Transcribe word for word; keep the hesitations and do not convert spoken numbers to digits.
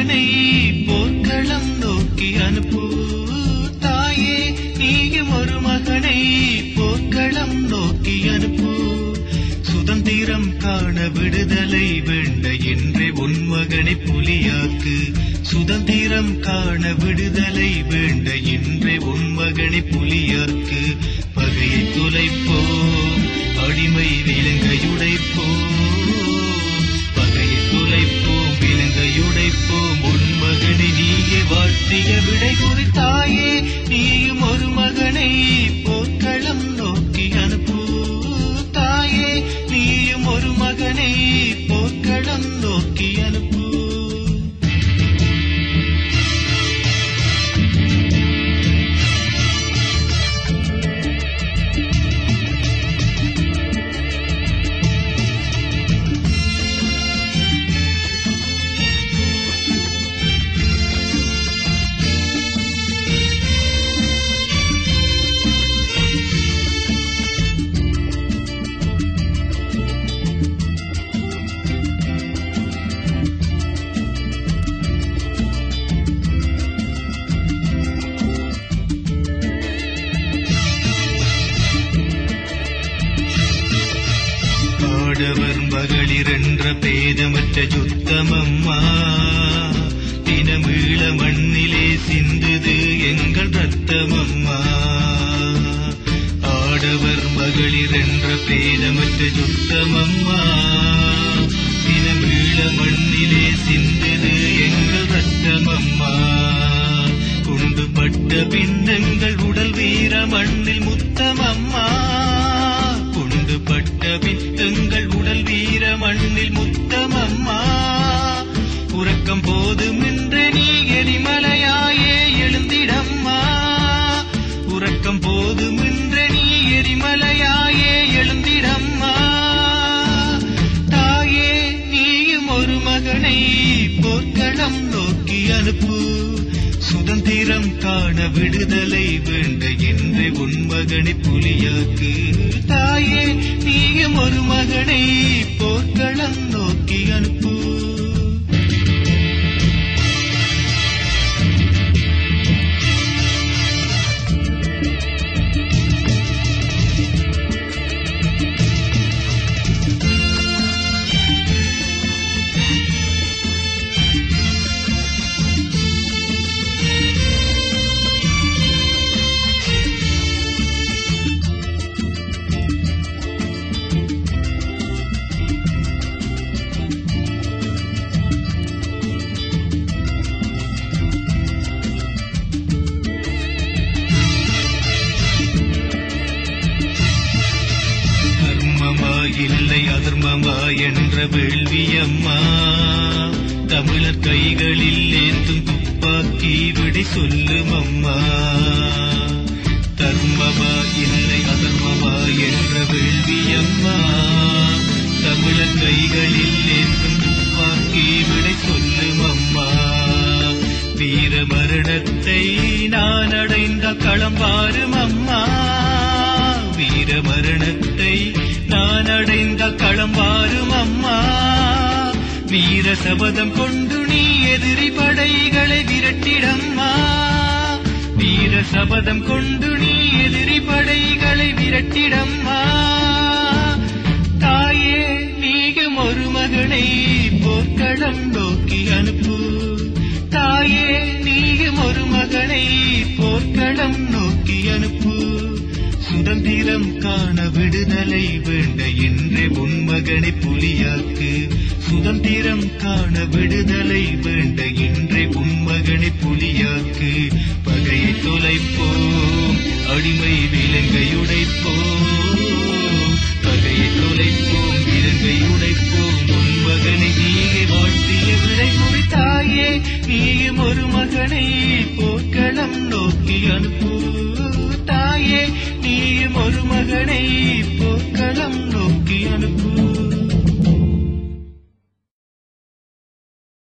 மகனை போர்க்களம் நோக்கி அனுப்பு. தாயே நீயும் ஒரு மகனை போர்க்களம் நோக்கி அனுப்பு. சுதந்திரம் காண விடுதலை வேண்ட என்றே உன் மகனை புலியாக்கு. சுதந்திரம் காண விடுதலை வேண்ட என்றே உன் மகனை புலியாக்கு. பகையை துளைப்போம், அடிமை விலங்கையுடைப்போம். பகையை துளைப்போம், விலங்கையுடைப்போம். உன் மகனை நீயே வாழ்த்திய விடை குறித்தாயே நீயும் ஒரு மகனை போர்க்களம் நோக்கி அனுப்பு. தாயே நீயும் ஒரு மகனை போர்க்களம் நோக்கி அனுப்பு. ஆடவர் மகளிர் என்ற பேதமற்ற யுத்தமம்மா. தினமீள மண்ணிலே சிந்துது எங்கள் ரத்தமம்மா. ஆடவர் மகளிர் என்ற பேதமற்ற யுத்தமம்மா. தினமீள மண்ணிலே சிந்துது எங்கள் ரத்தமம்மா. குண்டுபட்ட பின்னங்கள் உடல் வீர மண்ணில் முத்தமம்மா. குண்டுபட்ட பித்தங்கள் உடல் வீர மண்ணில் முத்தமம்மா. உறக்கம் போதும் என்று நீ எரிமலையாயே எழுந்திடம்மா. உறக்கம் போதும் என்று நீ எரிமலையாயே எழுந்திடம்மா. தாயே நீயும் ஒரு மகனை போர்க்களம் நோக்கி அனுப்பு. சுதந்திரம் காண விடுதலை வேண்ட என்றே உன் மகனை புலியாக்கு. தாயே நீயும் ஒரு மகனை போர்க்களம் நோக்கி அனுப்பு. இல்லை அதர்மமா என்ற வேள்வியம்மா. தமிழர் கைகளில் ஏந்தும் துப்பாக்கி விடை சொல்லும் அம்மா. தர்மமா இல்லை அதர்மமா என்ற வேள்வியம்மா. தமிழர் கைகளில் ஏந்தும் துப்பாக்கி விடை சொல்லும் அம்மா. வீர மரணத்தை நான் அடைந்த களம் பாரும் அம்மா. வீர மரணத்தை நான் அடைந்த களம் வாரும் அம்மா. வீர சபதம் கொண்டு நீ எதிரி படைகளை விரட்டிடம்மா. வீர சபதம் கொண்டு நீ எதிரி படைகளை விரட்டிடம்மா. தாயே நீயும் ஒரு மகனை போர்க்களம் நோக்கி அனுப்பு. தாயே நீயும் ஒரு மகனை போர்க்களம் நோக்கி அனுப்பு. சுதந்திரம் காண விடுதலை வேண்ட என்றே உன் மகனை புலியாக்கு. சுதந்திரம் காண விடுதலை வேண்ட என்றே உன் மகனை புலியாக்கு. பகையை தொலைப்போம், அடிமை விலங்கையுடைப்போம். பகையை தொலைப்போம், விலங்கையுடைப்போம். உன் மகனை நீயே வாழ்த்திய விடை குறித்தாயே நீயும் ஒரு மகனை போர்க்களம் நோக்கி அனுப்பு.